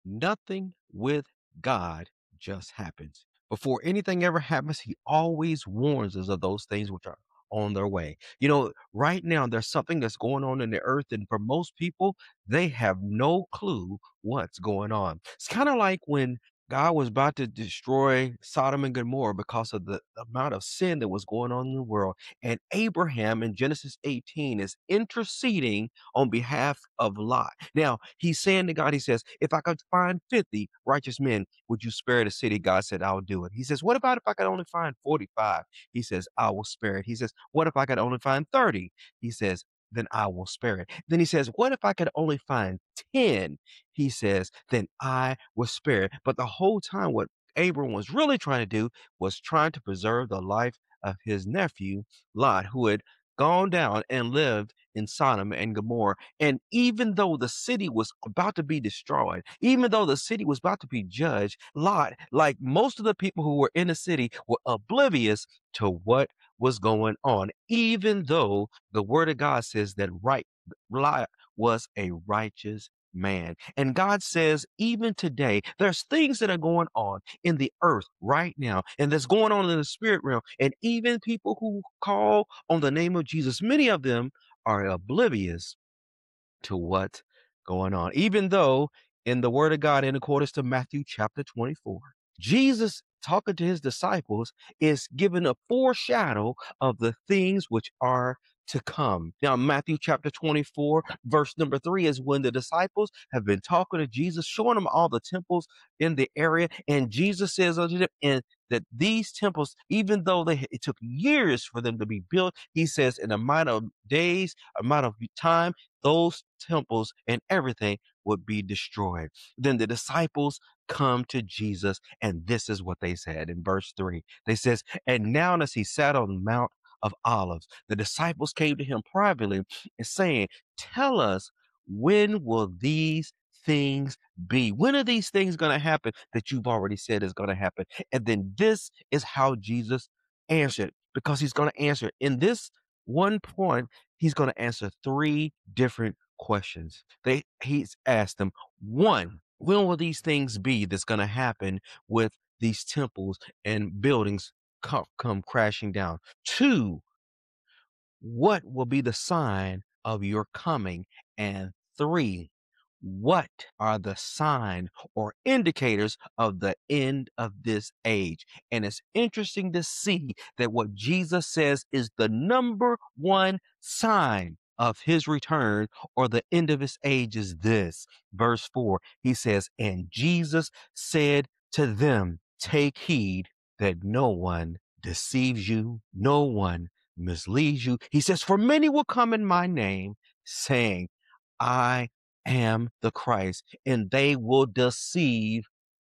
Nothing with God just happens. Before anything ever happens, he always warns us of those things which are on their way. Right now, there's something that's going on in the earth, and for most people, they have no clue what's going on. It's kind of like when God was about to destroy Sodom and Gomorrah because of the amount of sin that was going on in the world. And Abraham in Genesis 18 is interceding on behalf of Lot. Now, he's saying to God, he says, if I could find 50 righteous men, would you spare the city? God said, I'll do it. He says, what about if I could only find 45? He says, I will spare it. He says, what if I could only find 30? He says, then I will spare it. Then he says, what if I could only find 10? He says, then I will spare it. But the whole time, what Abram was really trying to do was trying to preserve the life of his nephew, Lot, who had gone down and lived in Sodom and Gomorrah. And even though the city was about to be destroyed, even though the city was about to be judged, Lot, like most of the people who were in the city, were oblivious to what was going on, even though the word of God says that Lot was a righteous man. And God says, even today, there's things that are going on in the earth right now, and that's going on in the spirit realm. And even people who call on the name of Jesus, many of them are oblivious to what's going on. Even though in the word of God, in accordance to Matthew chapter 24, Jesus talking to his disciples is given a foreshadow of the things which are to come. Now, Matthew chapter 24, verse number 3 is when the disciples have been talking to Jesus, showing them all the temples in the area. And Jesus says unto them, and that these temples, even though it took years for them to be built, he says, in a matter of days, a matter of time, those temples and everything would be destroyed. Then the disciples come to Jesus, and this is what they said in verse 3. They says, and now as he sat on the Mount of Olives, the disciples came to him privately and saying, tell us, when will these things be? When are these things going to happen that you've already said is going to happen? And then this is how Jesus answered, because he's going to answer in this one point. He's going to answer three different questions. He's asked them, one, when will these things be that's going to happen with these temples and buildings come crashing down? Two, what will be the sign of your coming? And three, what are the sign or indicators of the end of this age? And it's interesting to see that what Jesus says is the number one sign of his return or the end of his age is this. Verse 4, he says, and Jesus said to them, take heed that no one deceives you, no one misleads you. He says, for many will come in my name, saying, I am the Christ, and they will deceive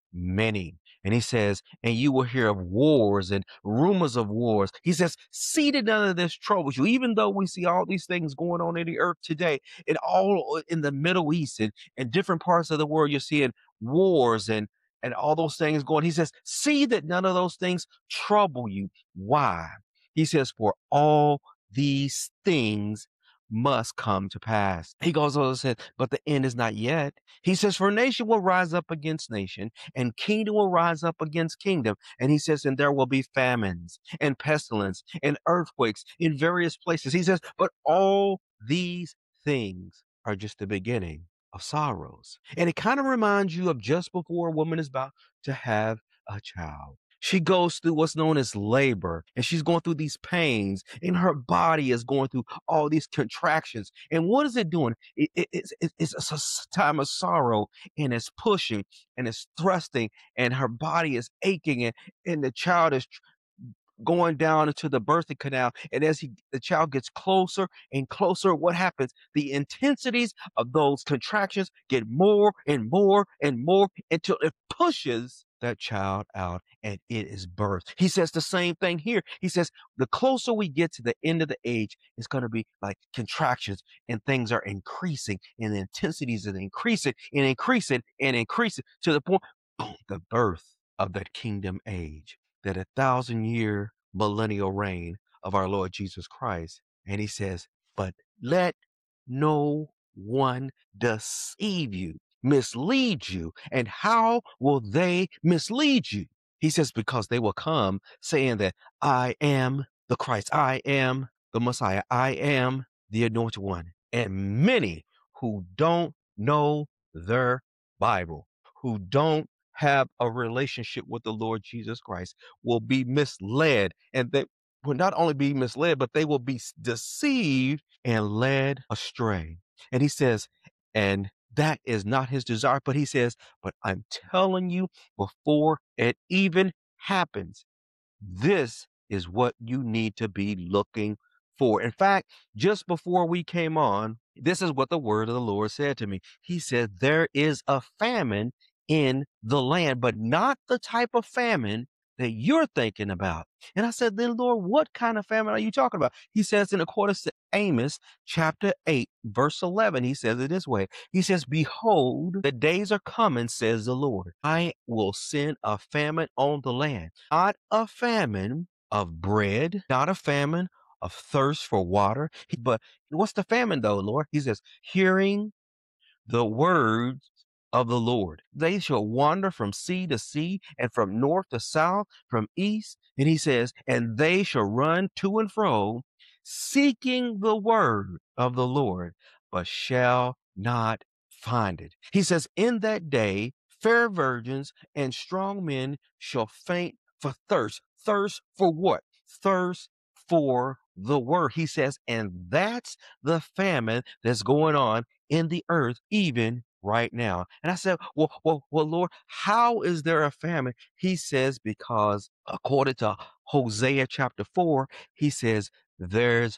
many. And he says, and you will hear of wars and rumors of wars. He says, see that none of this troubles you, even though we see all these things going on in the earth today, and all in the Middle East and different parts of the world, you're seeing wars and all those things going. He says, see that none of those things trouble you. Why? He says, for all these things must come to pass. He goes on and said, but the end is not yet. He says, for nation will rise up against nation, and kingdom will rise up against kingdom. And he says, and there will be famines and pestilence and earthquakes in various places. He says, but all these things are just the beginning of sorrows. And it kind of reminds you of just before a woman is about to have a child. She goes through what's known as labor, and she's going through these pains, and her body is going through all these contractions. And what is it doing? It's a time of sorrow, and it's pushing, and it's thrusting, and her body is aching, and the child is going down into the birthing canal. And as the child gets closer and closer, what happens? The intensities of those contractions get more and more and more until it pushes that child out and it is birthed. He says the same thing here. He says the closer we get to the end of the age, it's going to be like contractions, and things are increasing, and the intensities are increasing and increasing and increasing to the point, boom, the birth of that kingdom age, that 1,000-year millennial reign of our Lord Jesus Christ. And he says, but let no one deceive you. mislead you. And how will they mislead you? He says, because they will come saying that I am the Christ, I am the Messiah, I am the anointed one. And many who don't know their Bible, who don't have a relationship with the Lord Jesus Christ, will be misled. And they will not only be misled, but they will be deceived and led astray. And he says, and that is not his desire, but he says, but I'm telling you before it even happens, this is what you need to be looking for. In fact, just before we came on, this is what the word of the Lord said to me. He said, there is a famine in the land, but not the type of famine that you're thinking about. And I said, then Lord, what kind of famine are you talking about? He says in accordance to Amos chapter 8, verse 11, he says it this way. He says, behold, the days are coming, says the Lord. I will send a famine on the land, not a famine of bread, not a famine of thirst for water. But what's the famine though, Lord? He says, hearing the words of the Lord. They shall wander from sea to sea and from north to south, from east. And he says, and they shall run to and fro, seeking the word of the Lord, but shall not find it. He says, in that day, fair virgins and strong men shall faint for thirst. Thirst for what? Thirst for the word. He says, and that's the famine that's going on in the earth, even right now. And I said, well, Lord, how is there a famine? He says, because according to Hosea chapter 4, he says, there's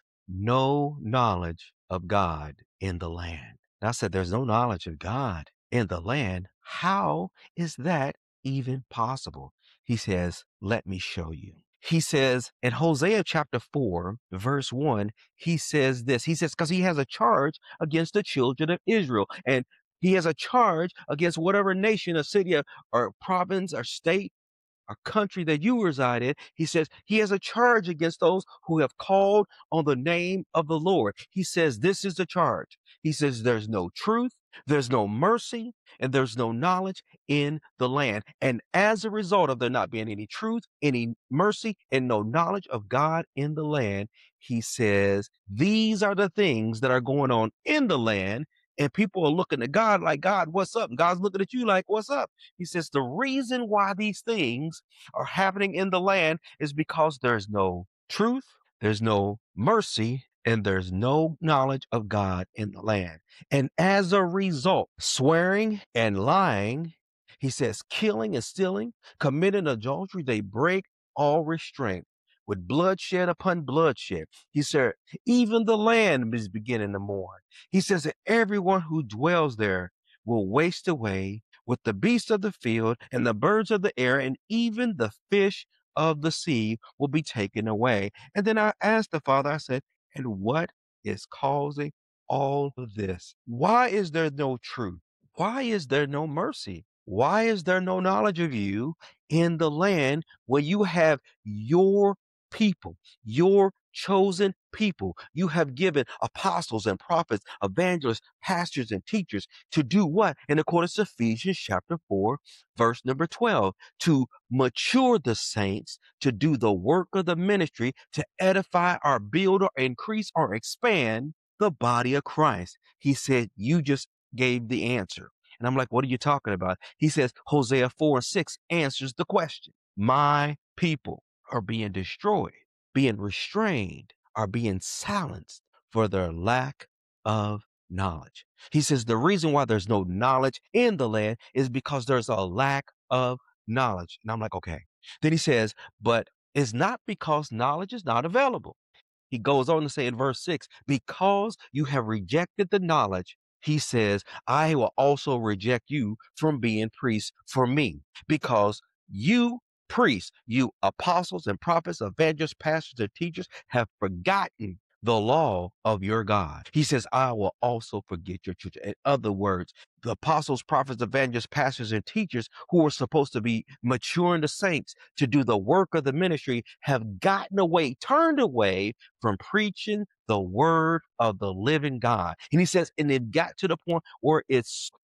no knowledge of God in the land. And I said, there's no knowledge of God in the land. How is that even possible? He says, let me show you. He says in Hosea chapter 4, verse 1, he says this. He says, because he has a charge against the children of Israel. And he has a charge against whatever nation, or city, or province, or state, a country that you reside in. He says he has a charge against those who have called on the name of the Lord. He says this is the charge. He says there's no truth, there's no mercy, and there's no knowledge in the land. And as a result of there not being any truth, any mercy, and no knowledge of God in the land, he says these are the things that are going on in the land. And people are looking at God like, God, what's up? And God's looking at you like, what's up? He says the reason why these things are happening in the land is because there's no truth, there's no mercy, and there's no knowledge of God in the land. And as a result, swearing and lying, he says, killing and stealing, committing adultery, they break all restraint with bloodshed upon bloodshed. He said, even the land is beginning to mourn. He says that everyone who dwells there will waste away with the beasts of the field and the birds of the air, and even the fish of the sea will be taken away. And then I asked the Father, I said, and what is causing all of this? Why is there no truth? Why is there no mercy? Why is there no knowledge of you in the land where you have your people, your chosen people? You have given apostles and prophets, evangelists, pastors, and teachers to do what? In accordance to Ephesians chapter 4, verse number 12, to mature the saints, to do the work of the ministry, to edify or build or increase or expand the body of Christ. He said, you just gave the answer. And I'm like, what are you talking about? He says, Hosea 4 and 6 answers the question. My people are being destroyed, being restrained, are being silenced for their lack of knowledge. He says the reason why there's no knowledge in the land is because there's a lack of knowledge. And I'm like, okay. Then he says, but it's not because knowledge is not available. He goes on to say in verse 6, because you have rejected the knowledge, he says, I will also reject you from being priests for me, because you priests, you apostles and prophets, evangelists, pastors, and teachers have forgotten the law of your God. He says, I will also forget your children. In other words, the apostles, prophets, evangelists, pastors, and teachers who are supposed to be maturing the saints to do the work of the ministry have gotten away, turned away from preaching the word of the living God. And he says, and it got to the point where it's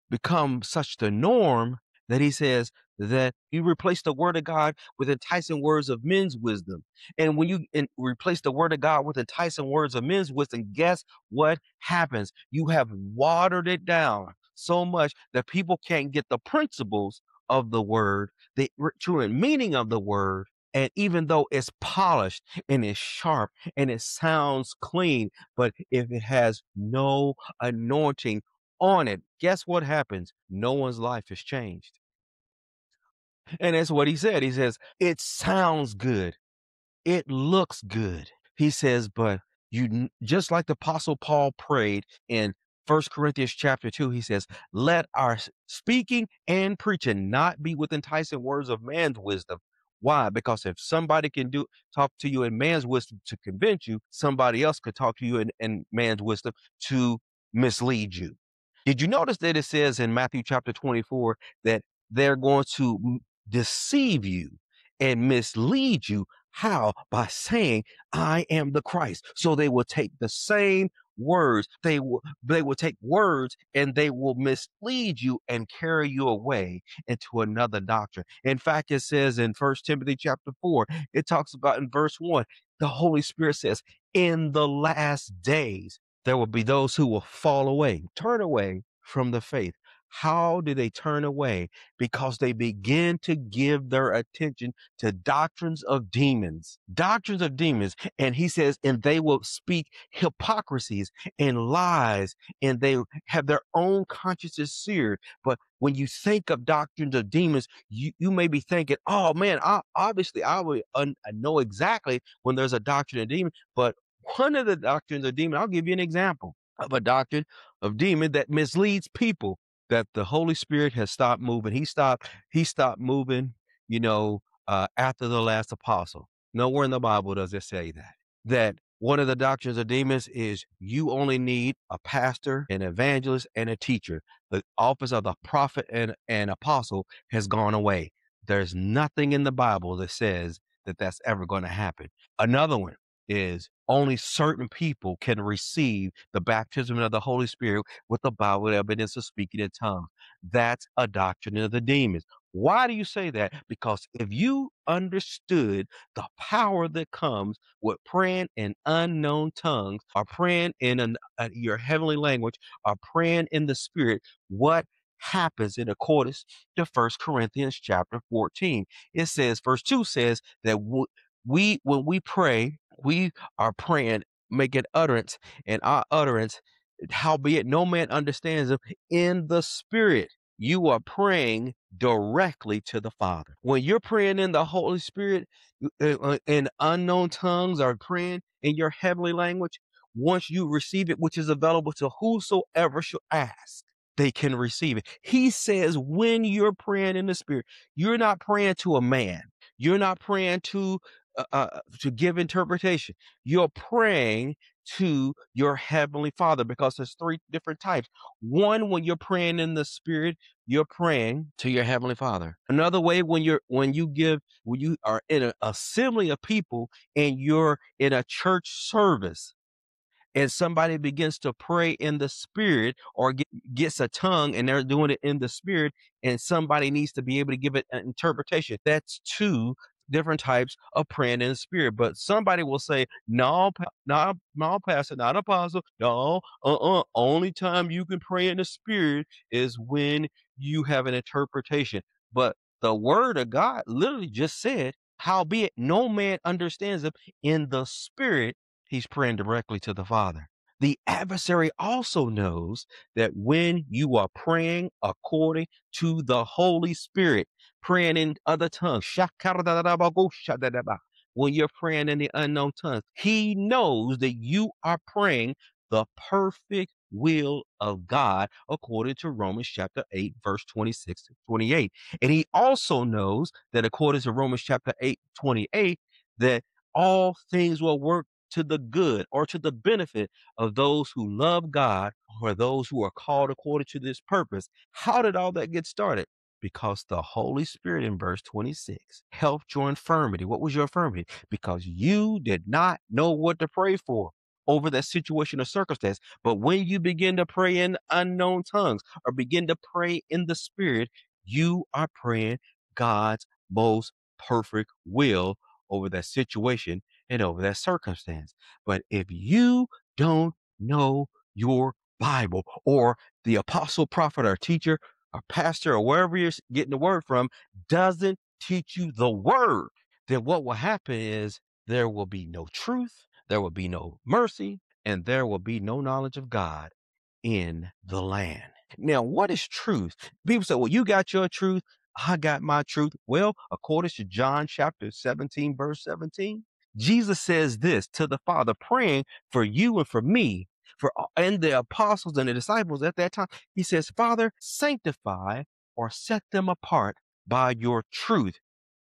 become such the norm that he says that you replace the word of God with enticing words of men's wisdom. And when you replace the word of God with enticing words of men's wisdom, guess what happens? You have watered it down so much that people can't get the principles of the word, the true meaning of the word. And even though it's polished and it's sharp and it sounds clean, but if it has no anointing on it, guess what happens? No one's life is changed. And that's what he said. He says, it sounds good. It looks good. He says, but just like the apostle Paul prayed in First Corinthians chapter 2, he says, let our speaking and preaching not be with enticing words of man's wisdom. Why? Because if somebody can talk to you in man's wisdom to convince you, somebody else could talk to you in man's wisdom to mislead you. Did you notice that it says in Matthew chapter 24 that they're going to deceive you and mislead you? How? By saying, I am the Christ. So they will take the same words. They will take words and they will mislead you and carry you away into another doctrine. In fact, it says in First Timothy chapter 4, it talks about in verse 1, the Holy Spirit says, in the last days, there will be those who will fall away, turn away from the faith. How do they turn away? Because they begin to give their attention to doctrines of demons, doctrines of demons. And he says, and they will speak hypocrisies and lies, and they have their own consciences seared. But when you think of doctrines of demons, you may be thinking, oh man, obviously I would know exactly when there's a doctrine of demon. But one of the doctrines of demon, I'll give you an example of a doctrine of demon that misleads people, that the Holy Spirit has stopped moving. He stopped moving, after the last apostle. Nowhere in the Bible does it say that. That one of the doctrines of demons is you only need a pastor, an evangelist, and a teacher. The office of the prophet and apostle has gone away. There's nothing in the Bible that says that that's ever going to happen. Another one is only certain people can receive the baptism of the Holy Spirit with the Bible evidence of speaking in tongues. That's a doctrine of the demons. Why do you say that? Because if you understood the power that comes with praying in unknown tongues, or praying in your heavenly language, or praying in the Spirit, what happens in accordance to First Corinthians chapter 14? It says, verse 2 says that when we pray, we are praying, making utterance, and our utterance, howbeit no man understands them, in the Spirit. You are praying directly to the Father. When you're praying in the Holy Spirit, in unknown tongues, or praying in your heavenly language, once you receive it, which is available to whosoever shall ask, they can receive it. He says, when you're praying in the Spirit, you're not praying to a man. You're not praying to give interpretation. You're praying to your heavenly Father, because there's three different types. One, when you're praying in the Spirit, you're praying to your heavenly Father. Another way, when you are in an assembly of people and you're in a church service, and somebody begins to pray in the Spirit, or gets a tongue and they're doing it in the Spirit, and somebody needs to be able to give it an interpretation. That's two different types of praying in the Spirit. But somebody will say, no, no, pastor, not apostle. No, only time you can pray in the Spirit is when you have an interpretation. But the word of God literally just said, howbeit no man understands them, in the Spirit he's praying directly to the Father. The adversary also knows that when you are praying according to the Holy Spirit, praying in other tongues, when you're praying in the unknown tongues, he knows that you are praying the perfect will of God, according to Romans chapter 8, verse 26 to 28. And he also knows that according to Romans chapter 8, 28, that all things will work to the good, or to the benefit of those who love God, or those who are called according to this purpose. How did all that get started? Because the Holy Spirit, in verse 26, helped your infirmity. What was your infirmity? Because you did not know what to pray for. over that situation or circumstance. But when you begin to pray in unknown tongues or begin to pray in the spirit, you are praying God's most perfect will over that situation and over that circumstance. But if you don't know your Bible, or the apostle, prophet, or teacher, or pastor, or wherever you're getting the word from, doesn't teach you the word, then what will happen is there will be no truth, there will be no mercy, and there will be no knowledge of God in the land. Now, what is truth? People say, well, you got your truth, I got my truth. Well, according to John chapter 17, verse 17, Jesus says this to the Father, praying for you and for me, and the apostles and the disciples at that time. He says, Father, sanctify or set them apart by your truth.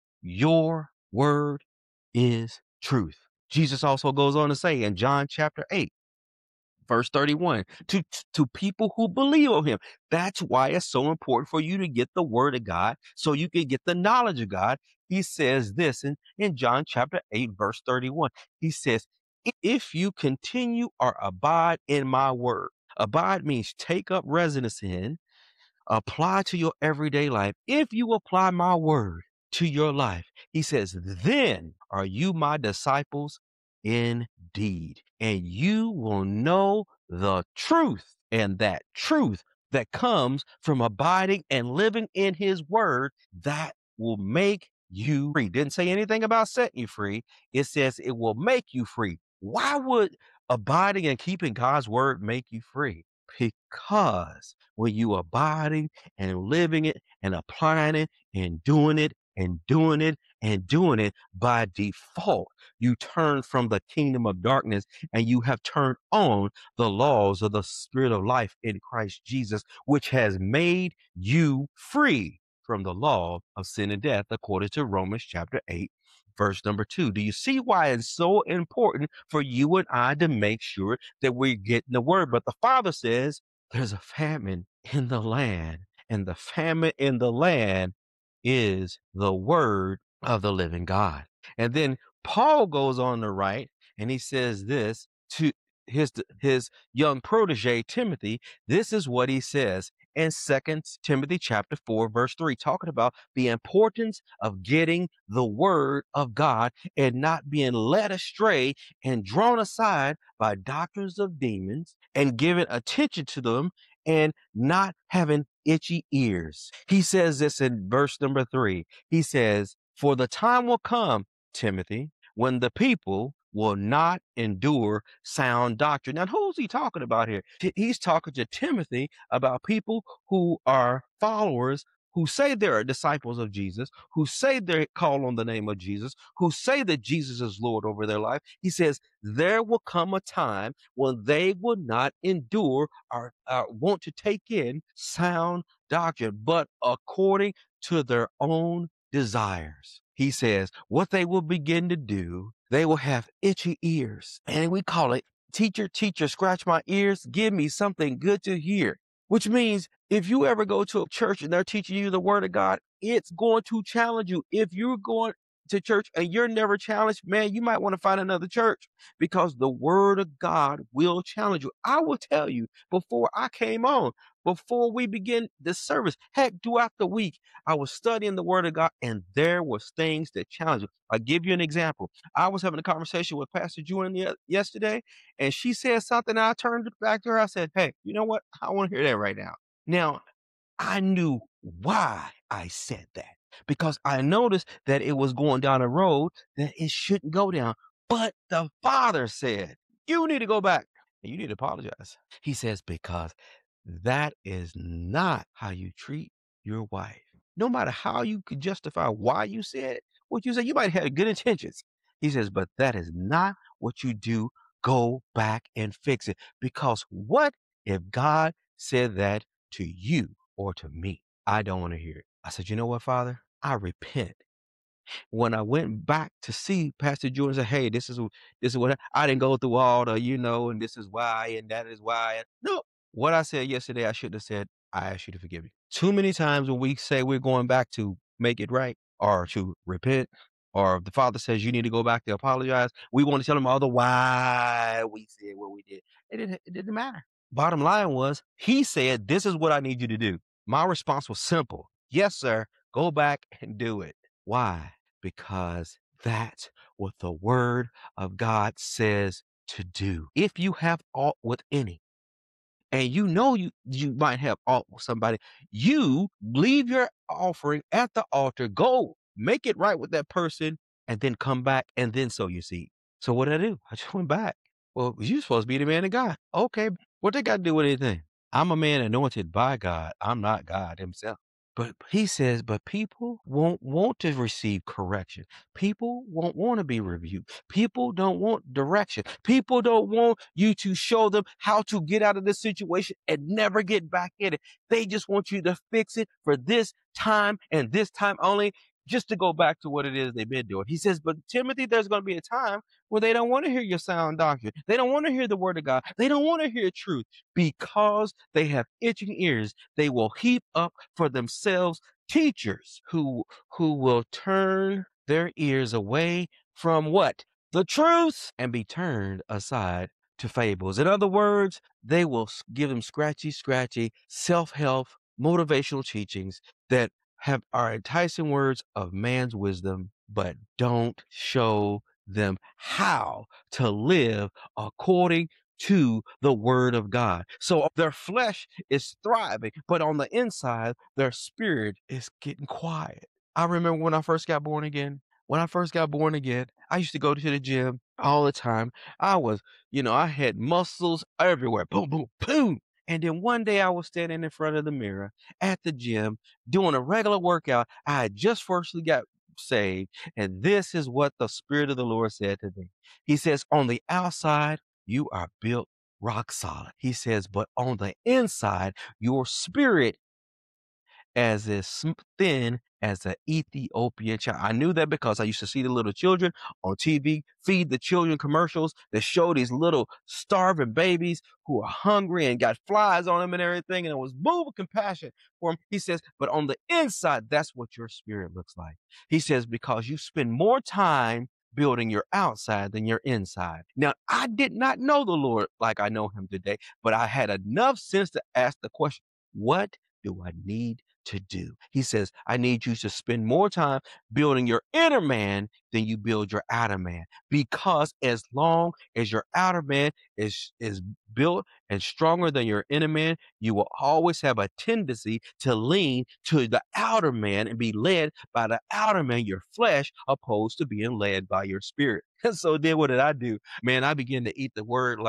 Your word is truth. Jesus also goes on to say in John chapter 8, verse 31, to people who believe on him. That's why it's so important for you to get the word of God so you can get the knowledge of God. He says this in John chapter 8, verse 31. He says, if you continue or abide in my word, abide means take up residence in, apply to your everyday life. If you apply my word to your life, he says, then are you my disciples indeed. And you will know the truth. And that truth that comes from abiding and living in his word, that will make you free. Didn't say anything about setting you free. It says it will make you free. Why would abiding and keeping God's word make you free? Because when you abiding and living it and applying it and doing it and doing it and doing it, by default, you turn from the kingdom of darkness and you have turned on the laws of the spirit of life in Christ Jesus, which has made you free from the law of sin and death, according to Romans chapter 8, verse number 2. Do you see why it's so important for you and I to make sure that we're getting the word? But the Father says there's a famine in the land, and the famine in the land is the word of the living God. And then Paul goes on to write, and he says this to his young protege Timothy. This is what he says in 2 Timothy chapter 4, verse 3, talking about the importance of getting the word of God and not being led astray and drawn aside by doctrines of demons and giving attention to them and not having itchy ears. He says this in verse number 3. He says, for the time will come, Timothy, when the people will not endure sound doctrine. Now, who's he talking about here? He's talking to Timothy about people who are followers, who say they're disciples of Jesus, who say they call on the name of Jesus, who say that Jesus is Lord over their life. He says there will come a time when they will not endure or want to take in sound doctrine, but according to their own desires. He says what they will begin to do, they will have itchy ears. And we call it, teacher, teacher, scratch my ears, give me something good to hear. Which means if you ever go to a church and they're teaching you the word of God, it's going to challenge you. If you're going to church and you're never challenged, man, you might want to find another church, because the word of God will challenge you. I will tell you, before I came on, before we begin the service, heck, throughout the week, I was studying the word of God, and there was things that challenge you. I'll give you an example. I was having a conversation with Pastor Julian yesterday, and she said something. I turned back to her. I said, hey, you know what? I want to hear that right now. Now, I knew why I said that, because I noticed that it was going down a road that it shouldn't go down. But the Father said, you need to go back and you need to apologize. He says, because that is not how you treat your wife. No matter how you could justify why you said what you said, you might have good intentions. He says, but that is not what you do. Go back and fix it. Because what if God said that to you or to me? I don't want to hear it. I said, you know what, Father? I repent. When I went back to see Pastor Jordan, said, hey, this is what I didn't go through all the, and this is why, and that is why. No, what I said yesterday, I should have said, I ask you to forgive me. Too many times when we say we're going back to make it right or to repent or if the father says you need to go back to apologize, we want to tell him all the why we said what we did. It didn't matter. Bottom line was, he said, this is what I need you to do. My response was simple. Yes, sir. Go back and do it. Why? Because that's what the word of God says to do. If you have aught with any, and you might have aught with somebody, you leave your offering at the altar, go make it right with that person, and then come back and then sow your seed. So what did I do? I just went back. Well, you supposed to be the man of God. Okay, what they got to do with anything? I'm a man anointed by God. I'm not God himself. But he says, but people won't want to receive correction. People won't want to be rebuked. People don't want direction. People don't want you to show them how to get out of this situation and never get back in it. They just want you to fix it for this time and this time only, just to go back to what it is they've been doing. He says, but Timothy, there's going to be a time where they don't want to hear your sound doctrine. They don't want to hear the word of God. They don't want to hear truth because they have itching ears. They will heap up for themselves teachers who will turn their ears away from what? The truth, and be turned aside to fables. In other words, they will give them scratchy, self-help, motivational teachings that are enticing words of man's wisdom, but don't show them how to live according to the word of God. So their flesh is thriving, but on the inside, their spirit is getting quiet. I remember when I first got born again. When I first got born again, I used to go to the gym all the time. I had muscles everywhere. Boom, boom, boom. And then one day I was standing in front of the mirror at the gym doing a regular workout. I had just freshly got saved. And this is what the Spirit of the Lord said to me. He says, on the outside, you are built rock solid. He says, but on the inside, your spirit as thin as an Ethiopian child. I knew that because I used to see the little children on TV, feed the children commercials that show these little starving babies who are hungry and got flies on them and everything. And it was moved with compassion for them. He says, but on the inside, that's what your spirit looks like. He says, because you spend more time building your outside than your inside. Now, I did not know the Lord like I know him today, but I had enough sense to ask the question, what do I need to do? He says, I need you to spend more time building your inner man than you build your outer man. Because as long as your outer man is built and stronger than your inner man, you will always have a tendency to lean to the outer man and be led by the outer man, your flesh, opposed to being led by your spirit. And so then what did I do? Man, I began to eat the word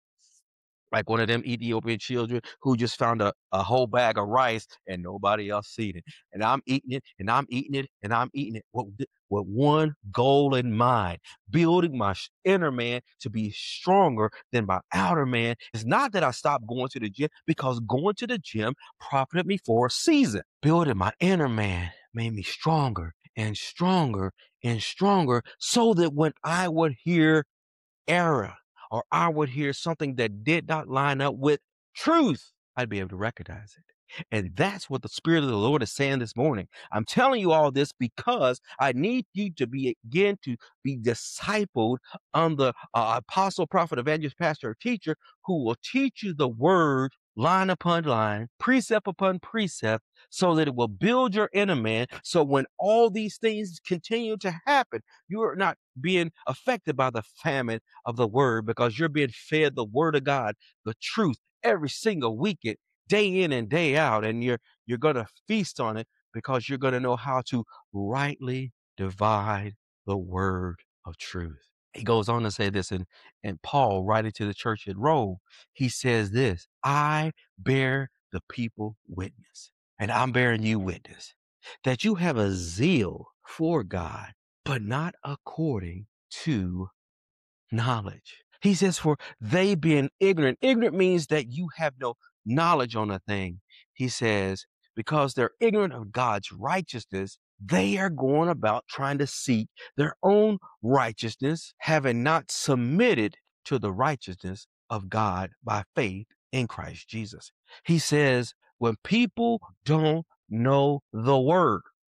like one of them Ethiopian children who just found a whole bag of rice and nobody else seen it. And I'm eating it and I'm eating it and I'm eating it with one goal in mind, building my inner man to be stronger than my outer man. It's not that I stopped going to the gym, because going to the gym profited me for a season. Building my inner man made me stronger and stronger and stronger, so that when I would hear error, or I would hear something that did not line up with truth, I'd be able to recognize it. And that's what the Spirit of the Lord is saying this morning. I'm telling you all this because I need you to begin to be discipled on the apostle, prophet, evangelist, pastor, or teacher who will teach you the word line upon line, precept upon precept, so that it will build your inner man. So when all these things continue to happen, you are not being affected by the famine of the word, because you're being fed the word of God, the truth, every single weekend, day in and day out. And you're going to feast on it because you're going to know how to rightly divide the word of truth. He goes on to say this, and Paul, writing to the church at Rome, he says this: I bear the people witness, and I'm bearing you witness, that you have a zeal for God, but not according to knowledge. He says, for they being ignorant. Ignorant means that you have no knowledge on a thing. He says, because they're ignorant of God's righteousness, they are going about trying to seek their own righteousness, having not submitted to the righteousness of God by faith in Christ Jesus. He says, when people don't know the word,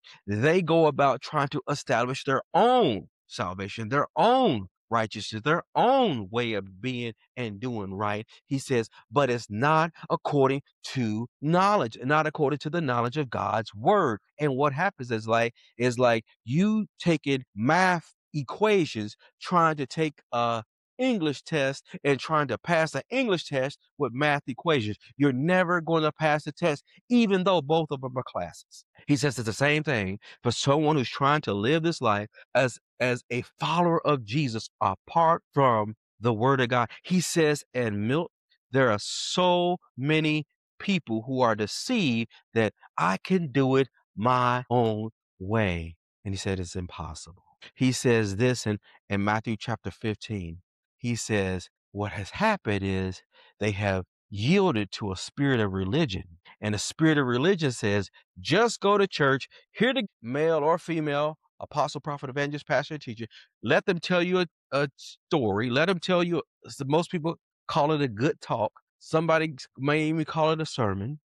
They go about trying to establish their own salvation, their own righteousness, their own way of being and doing right. He says, but it's not according to knowledge, not according to the knowledge of God's word. And what happens is like you taking math equations, trying to take a English test and trying to pass an English test with math equations. You're never going to pass the test, even though both of them are classes. He says it's the same thing for someone who's trying to live this life as a follower of Jesus apart from the word of God. He says, and Milt, there are so many people who are deceived that I can do it my own way. And he said it's impossible. He says this in Matthew chapter 15. He says, what has happened is they have yielded to a spirit of religion. And the spirit of religion says, just go to church, hear the male or female, apostle, prophet, evangelist, pastor, and teacher. Let them tell you a story. Let them tell you, most people call it a good talk. Somebody may even call it a sermon.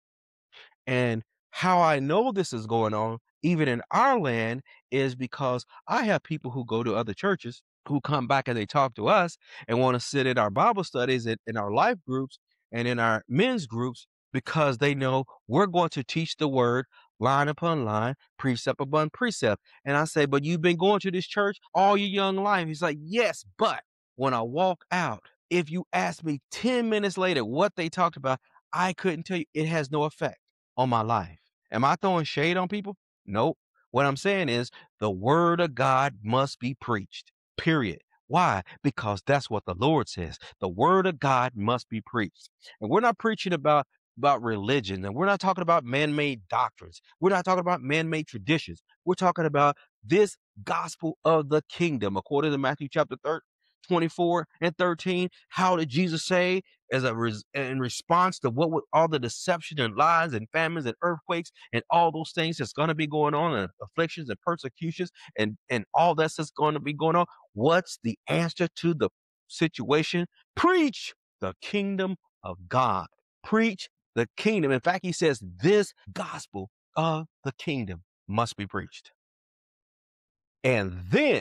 And how I know this is going on, even in our land, is because I have people who go to other churches who come back and they talk to us and want to sit in our Bible studies, in our life groups, and in our men's groups because they know we're going to teach the word line upon line, precept upon precept. And I say, but you've been going to this church all your young life. He's like, yes, but when I walk out, if you ask me 10 minutes later what they talked about, I couldn't tell you. It has no effect on my life. Am I throwing shade on people? Nope. What I'm saying is the word of God must be preached, period. Why? Because that's what the Lord says. The word of God must be preached. And we're not preaching about religion, and we're not talking about man-made doctrines. We're not talking about man-made traditions. We're talking about this gospel of the kingdom, according to Matthew chapter 24 and 13. How did Jesus say in response to what with all the deception and lies and famines and earthquakes and all those things that's going to be going on, and afflictions and persecutions and all that's going to be going on? What's the answer to the situation? Preach the kingdom of God. Preach the kingdom. In fact, he says this gospel of the kingdom must be preached. And then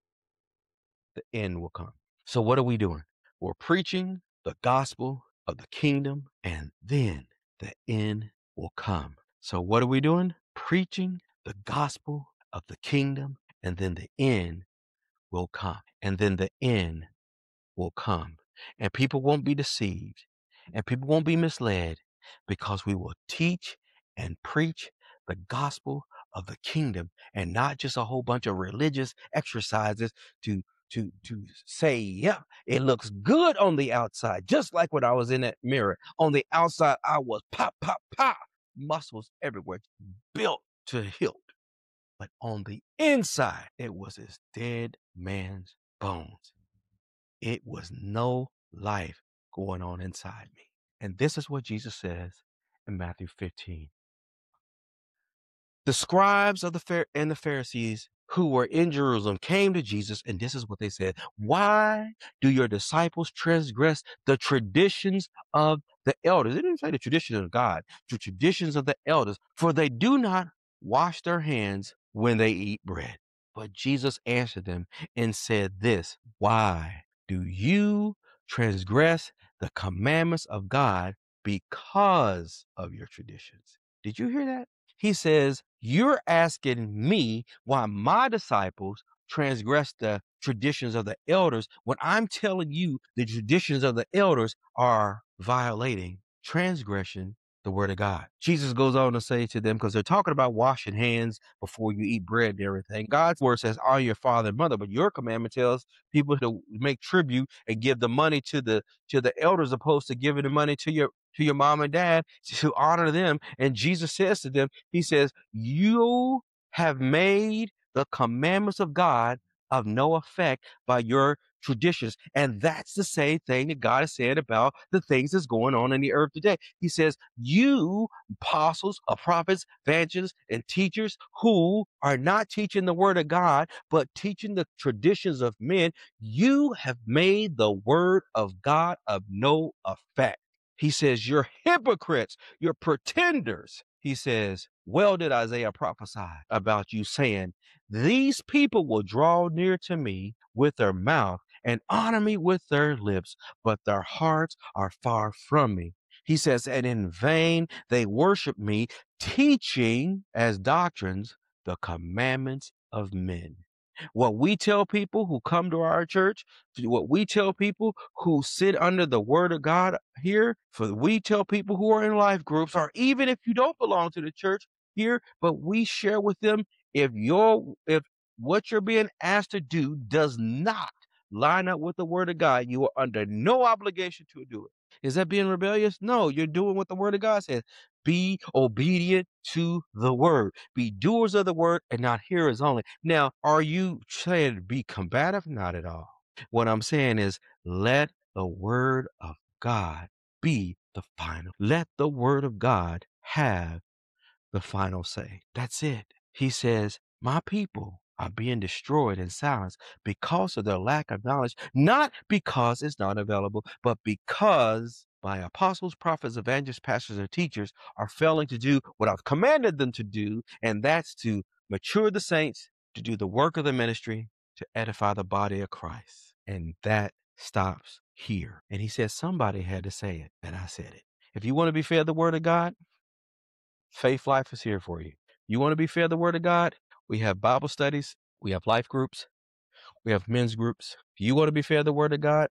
the end will come. So what are we doing? We're preaching the gospel of the kingdom, and then the end will come. So what are we doing? Preaching the gospel of the kingdom, and then the end will come. And then the end will come. And people won't be deceived, and people won't be misled, because we will teach and preach the gospel of the kingdom, and not just a whole bunch of religious exercises to say, yeah, it looks good on the outside, just like when I was in that mirror. On the outside, I was pop, pop, pop, muscles everywhere, built to hilt. But on the inside, it was as dead man's bones. It was no life going on inside me. And this is what Jesus says in Matthew 15. The scribes of and the Pharisees who were in Jerusalem came to Jesus, and this is what they said: why do your disciples transgress the traditions of the elders? They didn't say the traditions of God, the traditions of the elders, for they do not wash their hands when they eat bread. But Jesus answered them and said this: why do you transgress the commandments of God because of your traditions? Did you hear that? He says, you're asking me why my disciples transgress the traditions of the elders, when I'm telling you the traditions of the elders are violating, transgression, the word of God. Jesus goes on to say to them, because they're talking about washing hands before you eat bread and everything. God's word says, honor your father and mother, but your commandment tells people to make tribute and give the money to the elders, opposed to giving the money to your mom and dad, to honor them. And Jesus says to them, he says, you have made the commandments of God of no effect by your traditions. And that's the same thing that God is saying about the things that's going on in the earth today. He says, you apostles, prophets, evangelists, and teachers who are not teaching the word of God, but teaching the traditions of men, you have made the word of God of no effect. He says, you're hypocrites, you're pretenders. He says, well did Isaiah prophesy about you, saying, these people will draw near to me with their mouth and honor me with their lips, but their hearts are far from me. He says, and in vain they worship me, teaching as doctrines the commandments of men. What we tell people who come to our church, what we tell people who sit under the word of God here, for we tell people who are in life groups, or even if you don't belong to the church here, but we share with them, if what you're being asked to do does not line up with the word of God, you are under no obligation to do it. Is that being rebellious? No, you're doing what the word of God says. Be obedient to the word. Be doers of the word and not hearers only. Now, are you saying to be combative? Not at all. What I'm saying is let the word of God be the final. Let the word of God have the final say. That's it. He says, my people are being destroyed in silence because of their lack of knowledge, not because it's not available, but because my apostles, prophets, evangelists, pastors, and teachers are failing to do what I've commanded them to do, and that's to mature the saints, to do the work of the ministry, to edify the body of Christ. And that stops here. And he says somebody had to say it, and I said it. If you want to be fed the word of God, Faith Life is here for you. You want to be fed the word of God? We have Bible studies. We have life groups. We have men's groups. You want to be fed the word of God?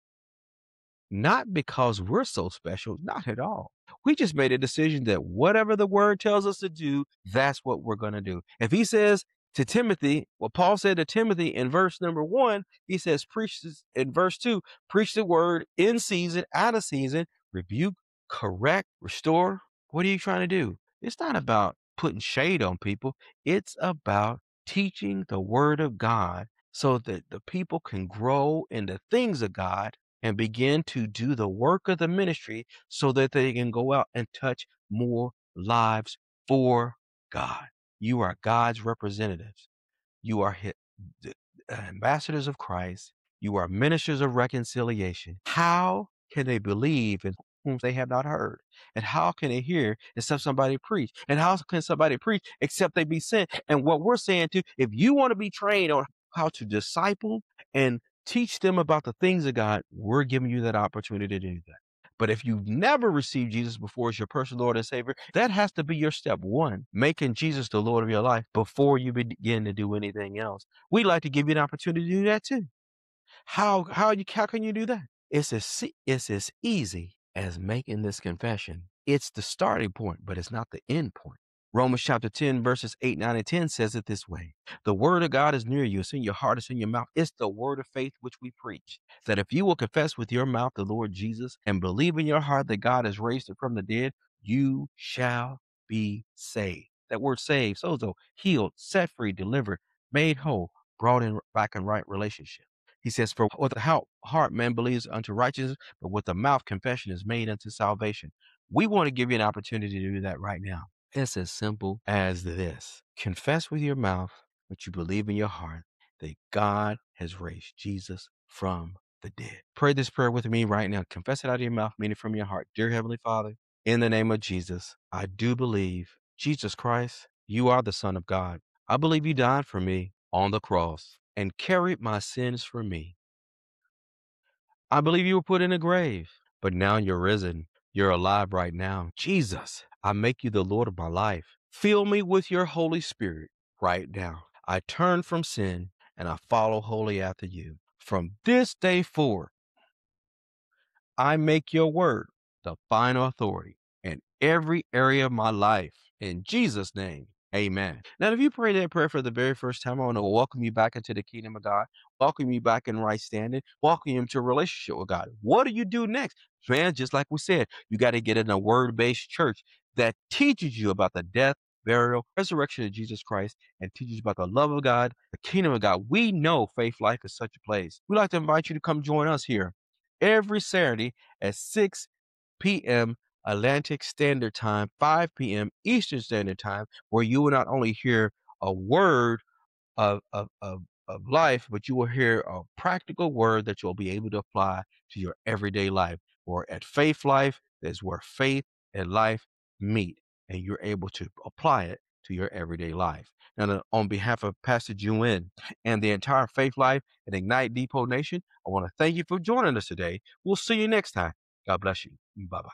Not because we're so special, not at all. We just made a decision that whatever the word tells us to do, that's what we're going to do. If he says to Timothy, what Paul said to Timothy in verse number 1, he says, preach this, in verse 2, preach the word in season, out of season, rebuke, correct, restore. What are you trying to do? It's not about putting shade on people. It's about teaching the word of God so that the people can grow in the things of God and begin to do the work of the ministry so that they can go out and touch more lives for God. You are God's representatives. You are ambassadors of Christ. You are ministers of reconciliation. How can they believe in whom they have not heard? And how can they hear except somebody preach? And how can somebody preach except they be sent? And what we're saying to, if you want to be trained on how to disciple and teach them about the things of God, we're giving you that opportunity to do that. But if you've never received Jesus before as your personal Lord and Savior, that has to be your step one, making Jesus the Lord of your life before you begin to do anything else. We'd like to give you an opportunity to do that too. How can you do that? It's as easy as making this confession. It's the starting point, but it's not the end point. Romans chapter 10, verses 8, 9, and 10 says it this way. The word of God is near you. It's in your heart. It's in your mouth. It's the word of faith which we preach. That if you will confess with your mouth the Lord Jesus and believe in your heart that God has raised him from the dead, you shall be saved. That word saved, sozo, healed, set free, delivered, made whole, brought in back in right relationship. He says, for with the heart man believes unto righteousness, but with the mouth confession is made unto salvation. We want to give you an opportunity to do that right now. It's as simple as this. Confess with your mouth what you believe in your heart that God has raised Jesus from the dead. Pray this prayer with me right now. Confess it out of your mouth, meaning from your heart. Dear Heavenly Father, in the name of Jesus, I do believe, Jesus Christ, you are the Son of God. I believe you died for me on the cross and carried my sins for me. I believe you were put in a grave, but now you're risen. You're alive right now. Jesus, I make you the Lord of my life. Fill me with your Holy Spirit right now. I turn from sin and I follow wholly after you. From this day forward, I make your word the final authority in every area of my life. In Jesus' name, amen. Now, if you pray that prayer for the very first time, I want to welcome you back into the kingdom of God, welcome you back in right standing, welcome you into a relationship with God. What do you do next? Man, just like we said, you got to get in a word-based church that teaches you about the death, burial, resurrection of Jesus Christ, and teaches you about the love of God, the kingdom of God. We know Faith Life is such a place. We'd like to invite you to come join us here every Saturday at 6 p.m. Atlantic Standard Time, 5 p.m. Eastern Standard Time, where you will not only hear a word of life, but you will hear a practical word that you'll be able to apply to your everyday life. Or at Faith Life, that's where faith and life meet. and you're able to apply it to your everyday life. And on behalf of Pastor Juen and the entire Faith Life and Ignite Depot Nation, I want to thank you for joining us today. We'll see you next time. God bless you. Bye bye.